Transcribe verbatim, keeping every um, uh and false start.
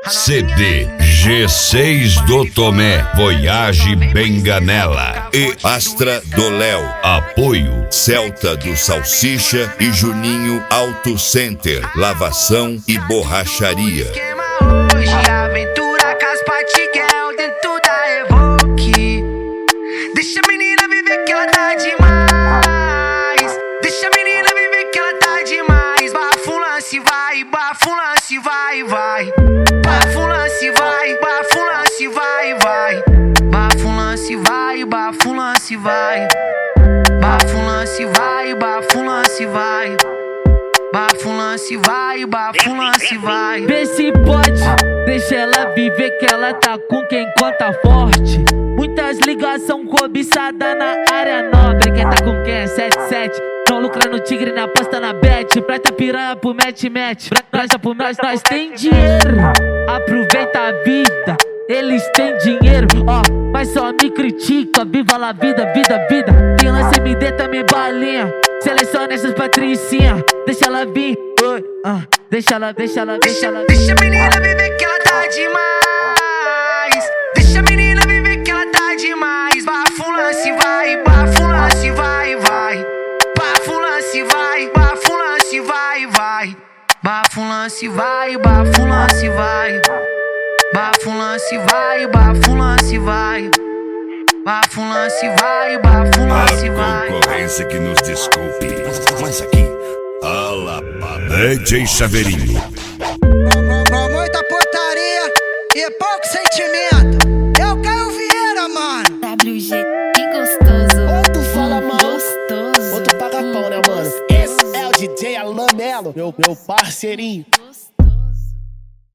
C D G seis do Tomé, Voyage Benganela e Astra do Léo. Apoio Celta do Salsicha e Juninho Auto Center, lavação e borracharia. Hoje aventura com as patiquel dentro da Evoque. Deixa a menina viver que ela tá demais. Deixa a menina viver que ela tá demais. Bafo lance vai, bafo lance vai, vai. Bafo lance vai, bafo lance vai, vai. Bafo lance vai, bafo lance vai. Bafo lance vai, bafo lance vai. Bafo lance vai, bafo lance vai. Vê se pode, deixa ela viver que ela tá com quem conta forte. Muitas ligação cobiçada na área nobre. Quem tá com quem? sete sete. Não lucra no tigre, na aposta na bet. Presta piranha pro match-match. Nós, por nós, nós tem dinheiro. Aproveita a vida, eles têm dinheiro, ó, mas só me critica. Viva la vida, vida, vida. Tem lance M D também balinha. Seleciona essas patricinha. Deixa ela vir, oi, ah. Deixa ela, deixa ela, deixa ela. Deixa a menina viver que ela tá demais. Deixa a menina viver que ela tá demais. Bafo lance vai, bafo lance vai, vai. Bafo lance vai, bafo lance vai, vai. Bafo lance vai, bafo lance vai. Bafo lance vai, bafo lance vai. Bafo lance vai, bafo lance vai. A concorrência que nos desculpe, mas aqui, D J Chaveirinho. Com muita portaria e pouco sentimento. Eu Caio Vieira, mano. W G, que gostoso. Ou tu fala mal, gostoso. ou tu paga pau, né, mano? Esse é o D J Alan Melo, meu, meu parceirinho.